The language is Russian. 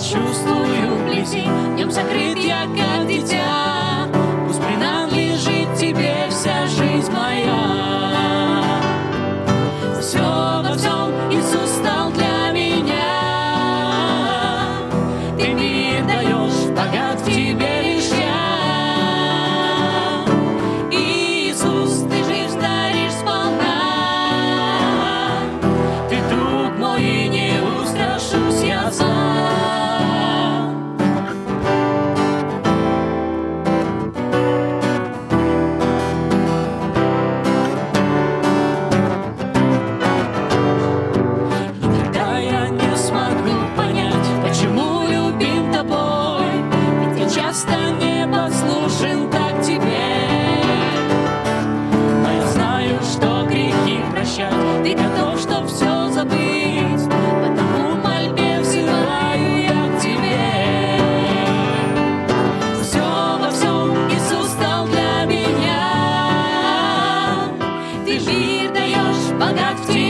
чувствую вблизи. В нем закрыт я, как дитя. Пусть принадлежит тебе вся жизнь моя. Все во всем Иисус стал для меня. Ты мир даешь, богат в тебе лишь я. Иисус, ты жизнь даришь сполна. Ты друг мой, и не устрашусь я сам. Иногда я не смогу понять, почему любим тобой, ведь я часто не послушен так тебе. Но я знаю, что грехи прощать ты готов, чтоб все забыть, потому в мольбе взываю я к тебе. Все во всем Иисус стал для меня. Ты мир даешь, богат в тебе.